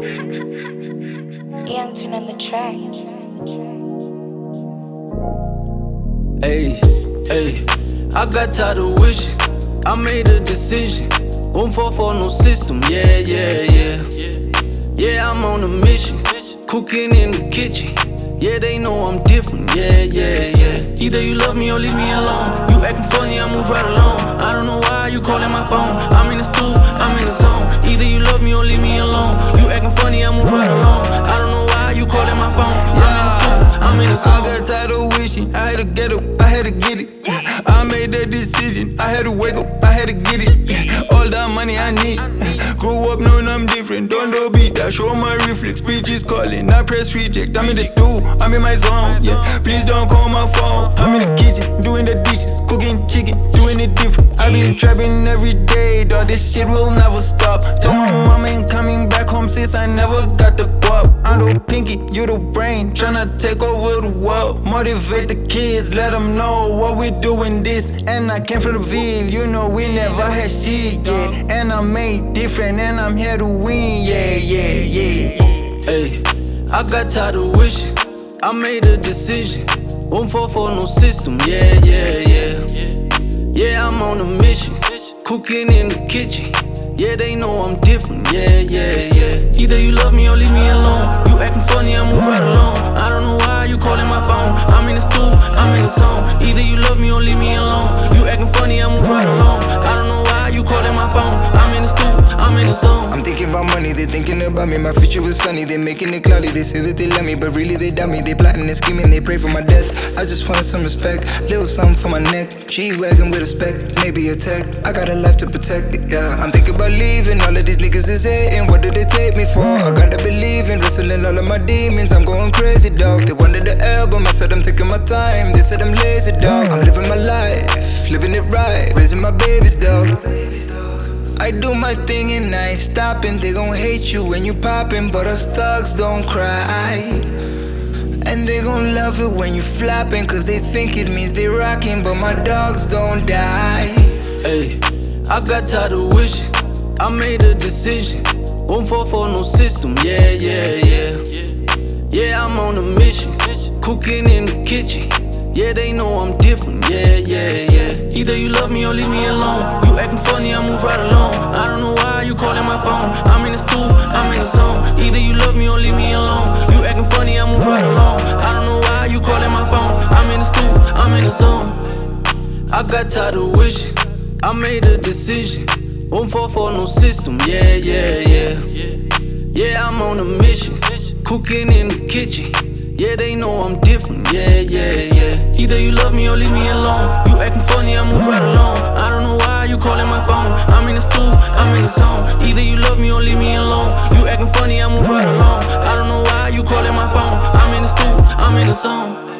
Young Tune on the track. Hey, hey, I got tired of wishing. I made a decision. Won't fall for no system. Yeah, yeah, yeah. Yeah, I'm on a mission. Cooking in the kitchen. Yeah, they know I'm different. Yeah, yeah, yeah. Either you love me or leave me alone. You acting funny, I move right along. I don't know why you calling my phone. I'm in the stool, I'm in the zone. Either you love me or leave me alone. You acting funny, I move right along. I don't know why you calling my phone. I'm in the stool, I'm in the zone. I got tired of wishing, I had to get up, I had to get it. I made that decision, I had to wake up, I had to get it. All that money I need. Grew up knowing I'm different, don't do beat that. Show my reflex, bitches calling, I press reject. I'm in the stool, I'm in my zone, yeah. Please don't call my phone. I'm in the kitchen, doing the dishes, cooking chicken, doing it different. I been trapping every day, dog, this shit will never stop. Told my mom ain't coming back home since I never got the guap. I'm the pinky, you the brain, tryna take over the world. Motivate the kids, let them know what we doing this. And I came from the Ville, you know we never had shit, yeah. And I'm made different and I'm here to win, yeah, yeah, yeah. Hey, I got tired of wishing. I made a decision. Won't fall for no system. Yeah, yeah, yeah. Yeah, I'm on a mission. Cooking in the kitchen. Yeah, they know I'm different. Yeah, yeah, yeah. Either you love me or leave me alone. You acting funny, I move right along. I don't know why you calling my phone. I'm in the stool, I'm in the zone. Either you love me or leave me alone. You acting funny, I move right along. I don't know why you calling my phone. I'm in the stool, I'm in the zone. I'm thinking about money, they thinking about me. My future was sunny, they making it cloudy. They say that they love me, but really they doubt me. They plotting and scheming, they pray for my death. I just wanted some respect, little something for my neck. G-Wagon with a spec, maybe a tech. I got a life to protect, yeah. I'm thinking about leaving, all of these niggas is hating. What did they take me for? I gotta believe in wrestling all of my demons. I'm going crazy, dog. They wanted the album, I said I'm taking my time. They said I'm lazy, dog. I'm living my life, living it right, raising my babies, dog. I do my thing and I ain't stopping. They gon' hate you when you poppin', but us thugs don't cry. And they gon' love it when you flopping, cause they think it means they rockin', but my dogs don't die. Hey, I got tired of wishing. I made a decision. Won't fall for no system. Yeah, yeah, yeah. Yeah, I'm on a mission. Cooking in the kitchen. Yeah, they know I'm different. Yeah, yeah, yeah. Either you love me or leave me alone. You acting funny, I move right along. I don't know why you calling my phone. I'm in the stool, I'm in the zone. Either you love me or leave me alone. You acting funny, I move right along. I don't know why you calling my phone. I'm in the stool, I'm in the zone. I got tired of wishing. I made a decision. Won't fall for no system. Yeah, yeah, yeah. Yeah, I'm on a mission. Cooking in the kitchen. Yeah, they know I'm different. Yeah, yeah, yeah. Either you love me or leave me alone. You acting funny, I move right along. I don't know why you calling my phone. I'm in the stool, I'm in the zone. Either you love me or leave me alone. You acting funny, I move right along. I don't know why you calling my phone. I'm in the stool, I'm in the zone.